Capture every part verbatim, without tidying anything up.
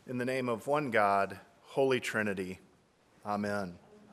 In the name of one God, Holy Trinity. Amen. Amen.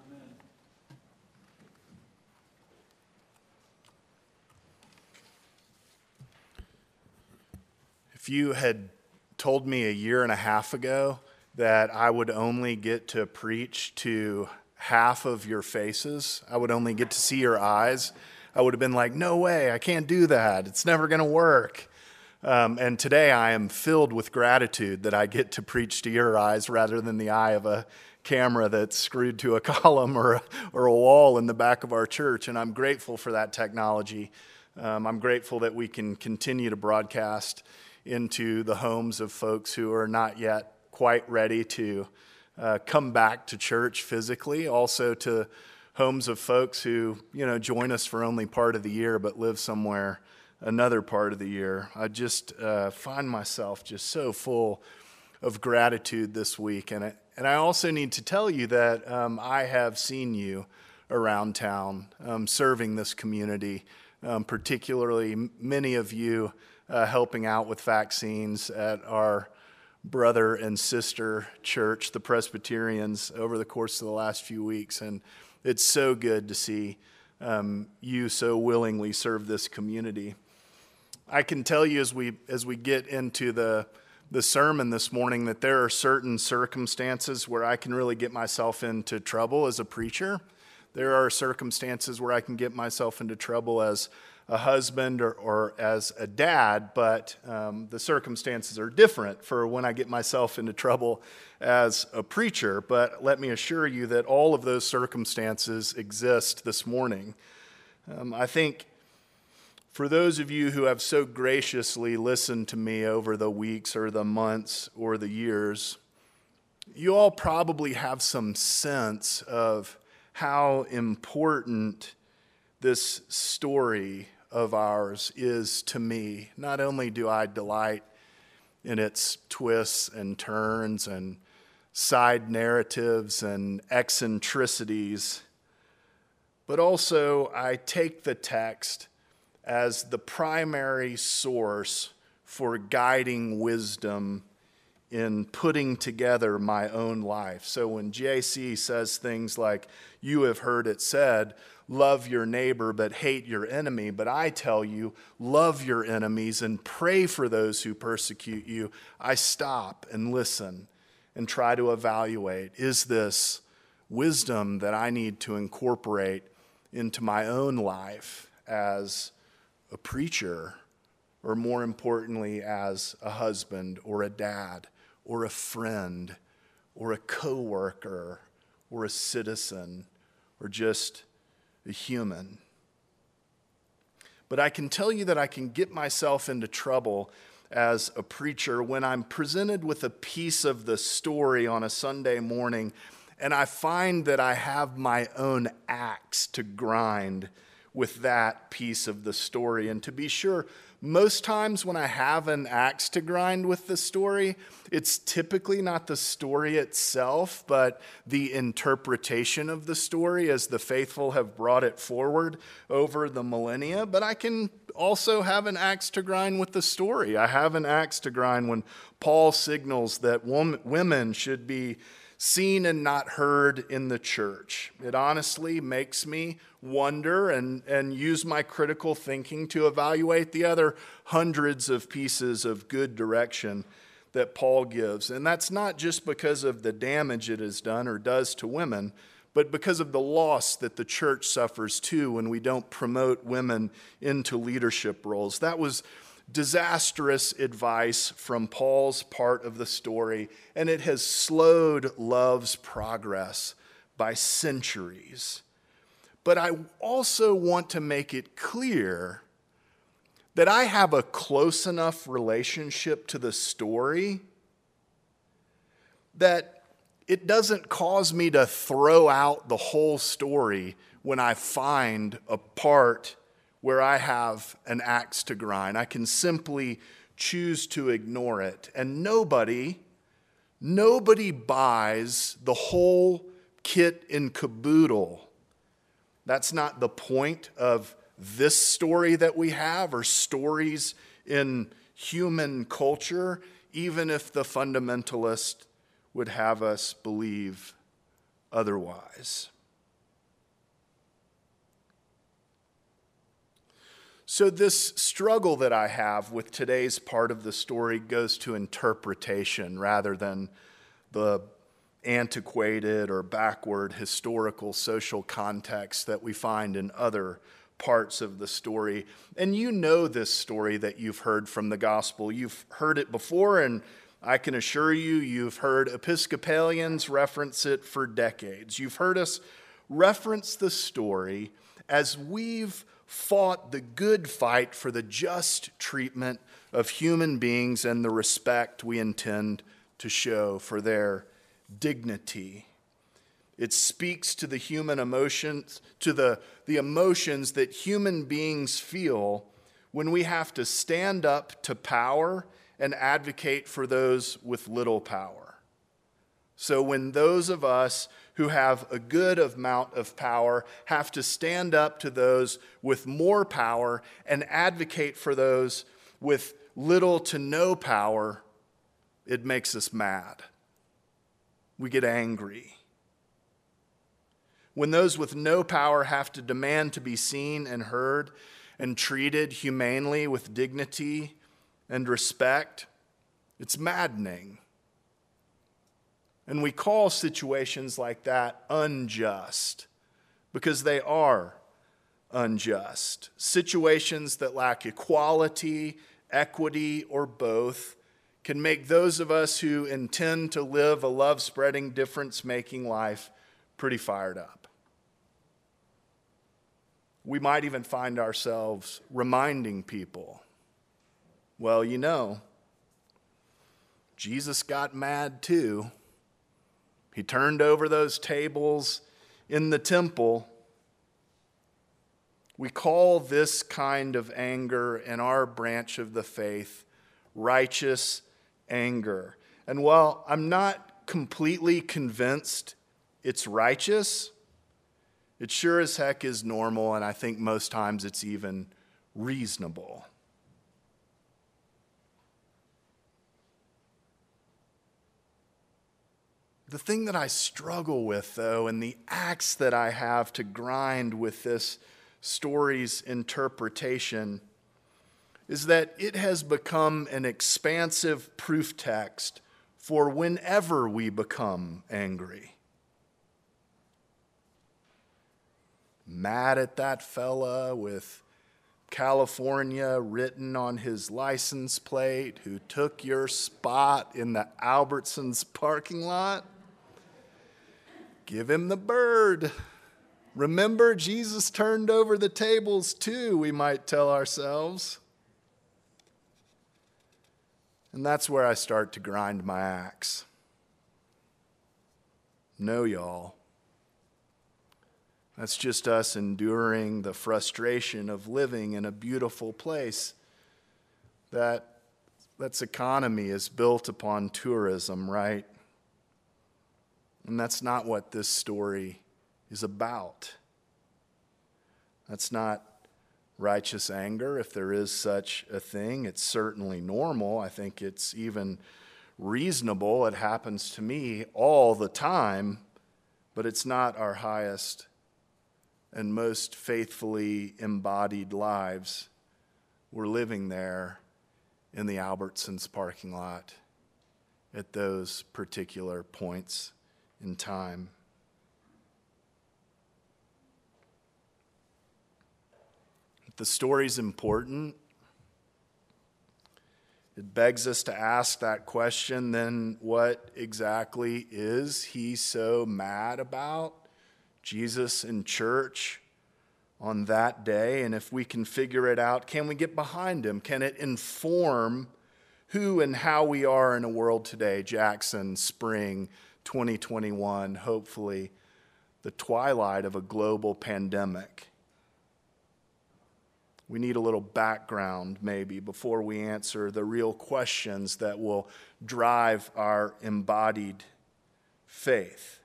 If you had told me a year and a half ago that I would only get to preach to half of your faces, I would only get to see your eyes, I would have been like, no way, I can't do that. It's never going to work. Um, and today I am filled with gratitude that I get to preach to your eyes rather than the eye of a camera that's screwed to a column or a, or a wall in the back of our church. And I'm grateful for that technology. Um, I'm grateful that we can continue to broadcast into the homes of folks who are not yet quite ready to uh, come back to church physically. Also to homes of folks who, you know, join us for only part of the year but live somewhere another part of the year. I just uh, find myself just so full of gratitude this week. And, it, and I also need to tell you that um, I have seen you around town um, serving this community, um, particularly many of you uh, helping out with vaccines at our brother and sister church, the Presbyterians, over the course of the last few weeks. And it's so good to see um, you so willingly serve this community. I can tell you as we as we get into the the sermon this morning that there are certain circumstances where I can really get myself into trouble as a preacher. There are circumstances where I can get myself into trouble as a husband or, or as a dad, but um, the circumstances are different for when I get myself into trouble as a preacher. But let me assure you that all of those circumstances exist this morning. Um, I think for those of you who have so graciously listened to me over the weeks or the months or the years, you all probably have some sense of how important this story of ours is to me. Not only do I delight in its twists and turns and side narratives and eccentricities, but also I take the text as the primary source for guiding wisdom in putting together my own life. So when J C says things like, you have heard it said, love your neighbor but hate your enemy, but I tell you, love your enemies and pray for those who persecute you, I stop and listen and try to evaluate, is this wisdom that I need to incorporate into my own life as a preacher, or more importantly, as a husband or a dad or a friend or a coworker or a citizen or just a human. But I can tell you that I can get myself into trouble as a preacher when I'm presented with a piece of the story on a Sunday morning and I find that I have my own axe to grind with that piece of the story. And to be sure, most times when I have an axe to grind with the story, it's typically not the story itself, but the interpretation of the story as the faithful have brought it forward over the millennia. But I can also have an axe to grind with the story. I have an axe to grind when Paul signals that women should be seen and not heard in the church. It honestly makes me wonder and, and use my critical thinking to evaluate the other hundreds of pieces of good direction that Paul gives. And that's not just because of the damage it has done or does to women, but because of the loss that the church suffers too when we don't promote women into leadership roles. That was disastrous advice from Paul's part of the story, and it has slowed love's progress by centuries. But I also want to make it clear that I have a close enough relationship to the story that it doesn't cause me to throw out the whole story when I find a part where I have an axe to grind. I can simply choose to ignore it. And nobody, nobody buys the whole kit and caboodle. That's not the point of this story that we have or stories in human culture, even if the fundamentalist would have us believe otherwise. So this struggle that I have with today's part of the story goes to interpretation rather than the antiquated or backward historical social context that we find in other parts of the story. And you know this story that you've heard from the gospel. You've heard it before, and I can assure you, you've heard Episcopalians reference it for decades. You've heard us reference the story as we've fought the good fight for the just treatment of human beings and the respect we intend to show for their dignity. It speaks to the human emotions, to the, the emotions that human beings feel when we have to stand up to power and advocate for those with little power. So when those of us who have a good amount of power have to stand up to those with more power and advocate for those with little to no power, it makes us mad. We get angry. When those with no power have to demand to be seen and heard and treated humanely with dignity and respect, it's maddening. And we call situations like that unjust because they are unjust. Situations that lack equality, equity, or both can make those of us who intend to live a love-spreading, difference-making life pretty fired up. We might even find ourselves reminding people, well, you know, Jesus got mad too. He turned over those tables in the temple. We call this kind of anger in our branch of the faith righteous anger. And while I'm not completely convinced it's righteous, it sure as heck is normal, and I think most times it's even reasonable. The thing that I struggle with, though, and the axe that I have to grind with this story's interpretation is that it has become an expansive proof text for whenever we become angry. Mad at that fella with California written on his license plate who took your spot in the Albertsons parking lot? Give him the bird. Remember, Jesus turned over the tables too, we might tell ourselves. And that's where I start to grind my axe. No, y'all. That's just us enduring the frustration of living in a beautiful place that that's economy is built upon tourism, right? And that's not what this story is about. That's not righteous anger, if there is such a thing. It's certainly normal. I think it's even reasonable. It happens to me all the time, but it's not our highest and most faithfully embodied lives. We're living there in the Albertsons parking lot at those particular points in time. If the story's important, it begs us to ask that question, then what exactly is he so mad about? Jesus in church on that day, and if we can figure it out, can we get behind him? Can it inform who and how we are in a world today? Jackson, spring twenty twenty-one, hopefully the twilight of a global pandemic. We need a little background maybe before we answer the real questions that will drive our embodied faith.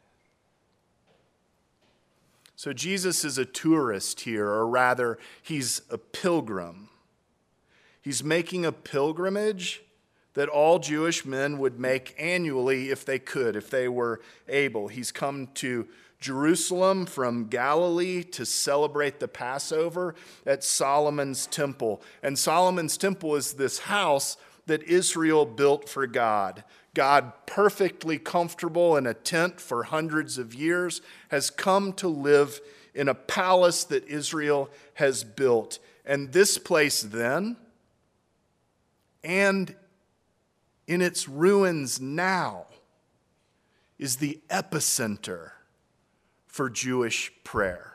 So Jesus is a tourist here, or rather, he's a pilgrim. He's making a pilgrimage that all Jewish men would make annually if they could, if they were able. He's come to Jerusalem from Galilee to celebrate the Passover at Solomon's temple. And Solomon's temple is this house that Israel built for God. God, perfectly comfortable in a tent for hundreds of years, has come to live in a palace that Israel has built. And this place then, and in its ruins now, is the epicenter for Jewish prayer.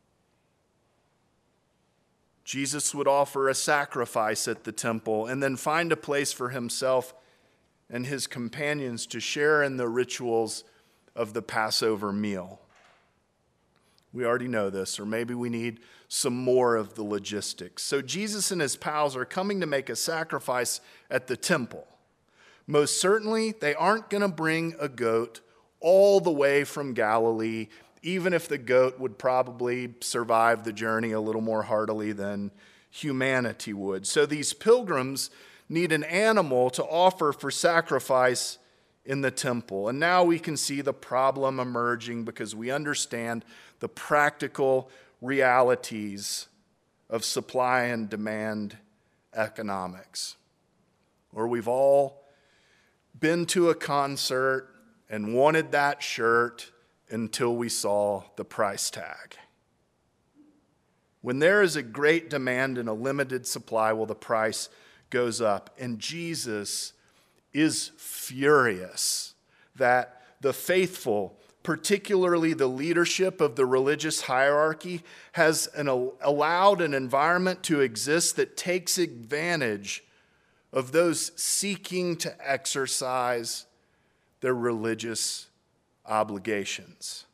Jesus would offer a sacrifice at the temple and then find a place for himself and his companions to share in the rituals of the Passover meal. We already know this, or maybe we need some more of the logistics. So Jesus and his pals are coming to make a sacrifice at the temple. Most certainly, they aren't going to bring a goat all the way from Galilee, even if the goat would probably survive the journey a little more heartily than humanity would. So these pilgrims need an animal to offer for sacrifice in the temple. And now we can see the problem emerging because we understand the practical realities of supply and demand economics. Or we've all been to a concert and wanted that shirt until we saw the price tag. When there is a great demand and a limited supply, well, the price goes up. And Jesus is furious that the faithful, particularly the leadership of the religious hierarchy, has an, allowed an environment to exist that takes advantage of those seeking to exercise their religious obligations.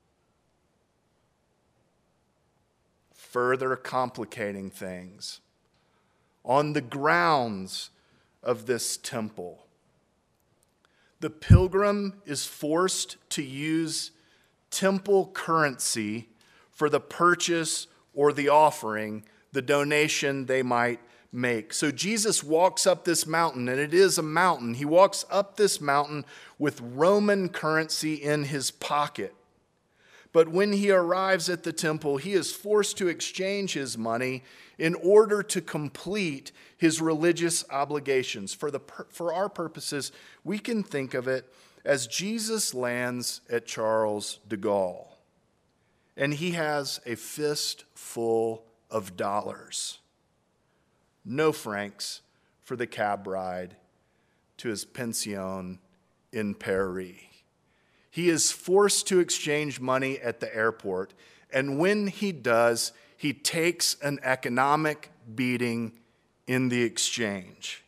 Further complicating things, on the grounds of this temple, the pilgrim is forced to use temple currency for the purchase or the offering, the donation they might make. So Jesus walks up this mountain, and it is a mountain. He walks up this mountain with Roman currency in his pocket. But when he arrives at the temple, he is forced to exchange his money in order to complete his religious obligations. For the for our purposes, we can think of it as Jesus lands at Charles de Gaulle, and he has a fist full of dollars. No francs for the cab ride to his pension in Paris. He is forced to exchange money at the airport, and when he does, he takes an economic beating in the exchange.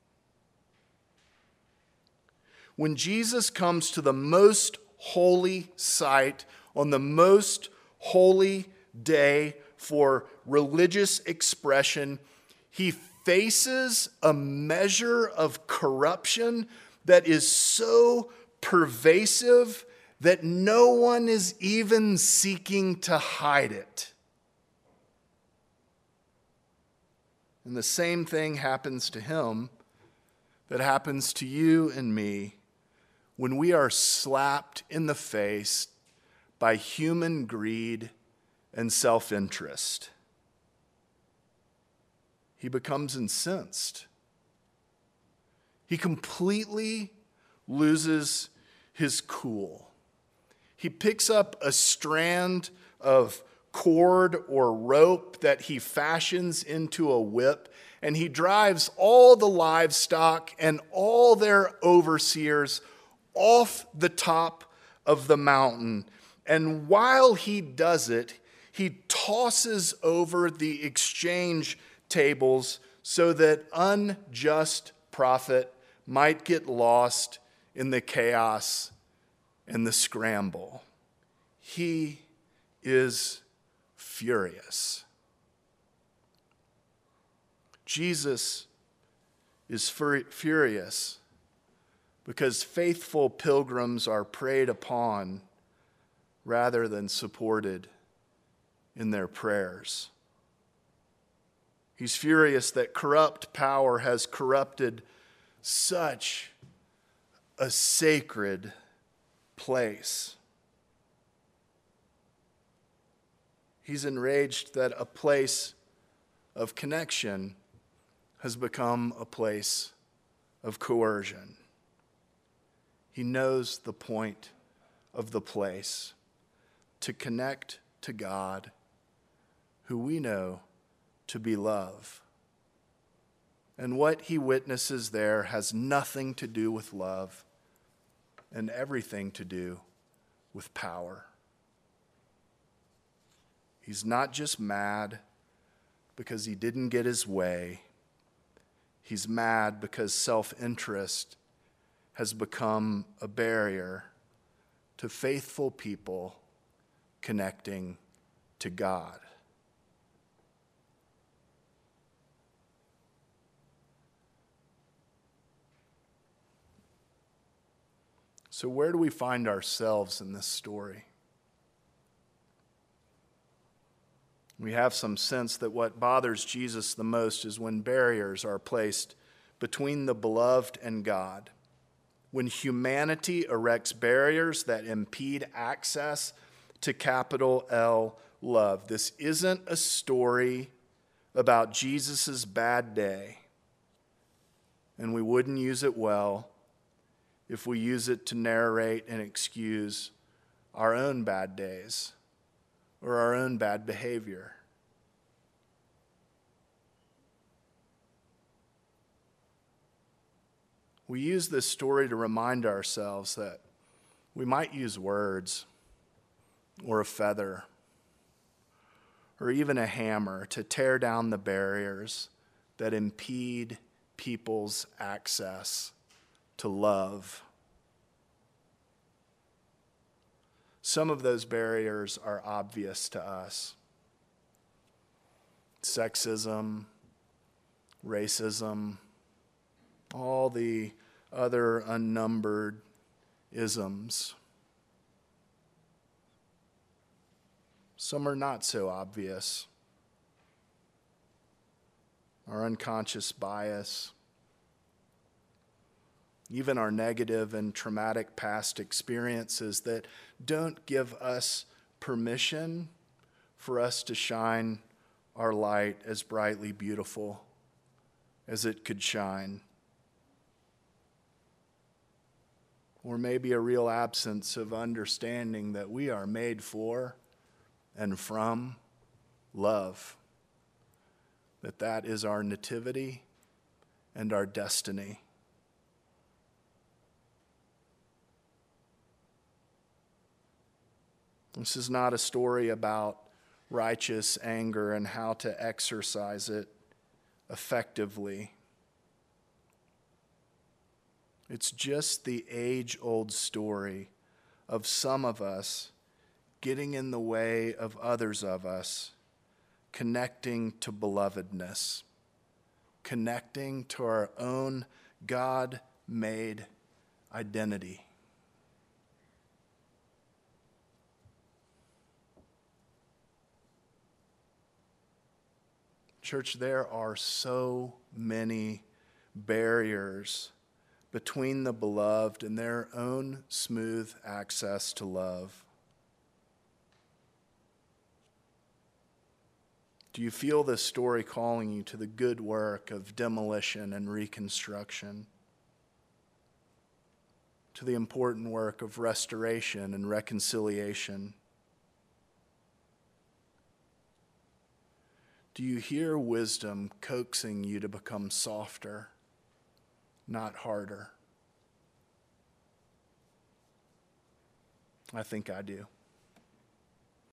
When Jesus comes to the most holy site on the most holy day for religious expression, he faces a measure of corruption that is so pervasive that no one is even seeking to hide it. And the same thing happens to him that happens to you and me when we are slapped in the face by human greed and self-interest. He becomes incensed. He completely loses his cool. He picks up a strand of cord or rope that he fashions into a whip, and he drives all the livestock and all their overseers off the top of the mountain. And while he does it, he tosses over the exchange tables so that unjust profit might get lost in the chaos and the scramble. He is furious. Jesus is fur- furious because faithful pilgrims are preyed upon rather than supported in their prayers. He's furious that corrupt power has corrupted such a sacred place. He's enraged that a place of connection has become a place of coercion. He knows the point of the place, to connect to God, who we know to be love. And what he witnesses there has nothing to do with love and everything to do with power. He's not just mad because he didn't get his way. He's mad because self-interest has become a barrier to faithful people connecting to God. So where do we find ourselves in this story? We have some sense that what bothers Jesus the most is when barriers are placed between the beloved and God. When humanity erects barriers that impede access to capital L love. This isn't a story about Jesus' bad day, and we wouldn't use it well if we use it to narrate and excuse our own bad days or our own bad behavior. We use this story to remind ourselves that we might use words or a feather or even a hammer to tear down the barriers that impede people's access to love. Some of those barriers are obvious to us. Sexism, racism, all the other unnumbered isms. Some are not so obvious. Our unconscious bias, even our negative and traumatic past experiences that don't give us permission for us to shine our light as brightly beautiful as it could shine. Or maybe a real absence of understanding that we are made for and from love. That that is our nativity and our destiny. This is not a story about righteous anger and how to exercise it effectively. It's just the age-old story of some of us getting in the way of others of us, connecting to belovedness, connecting to our own God-made identity. Church, there are so many barriers between the beloved and their own smooth access to love. Do you feel this story calling you to the good work of demolition and reconstruction? To the important work of restoration and reconciliation? Do you hear wisdom coaxing you to become softer, not harder? I think I do.